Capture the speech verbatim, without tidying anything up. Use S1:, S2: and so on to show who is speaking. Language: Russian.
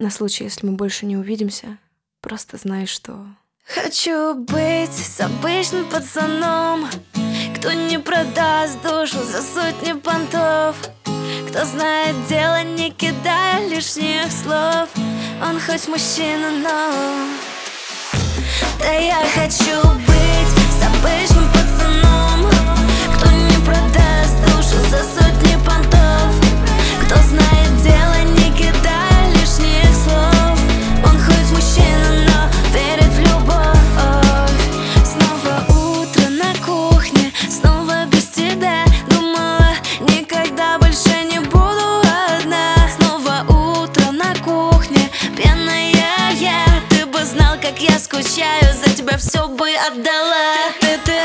S1: На случай, если мы больше не увидимся, просто знай, что...
S2: Хочу быть с обычным пацаном, кто не продаст душу за сотни понтов, кто знает дело, не кидая лишних слов. Он хоть мужчина, но... Да я хочу быть с обычным пацаном, кто не продаст душу за сотни понтов, кто знает дело, не кидая лишних слов. Он хоть мужчина, но верит в любовь. Снова утро на кухне, снова без тебя. Думала, никогда больше не буду одна. Снова утро на кухне, пьяная я. Ты бы знал, как я скучаю, за тебя все бы отдала. Ты, ты, ты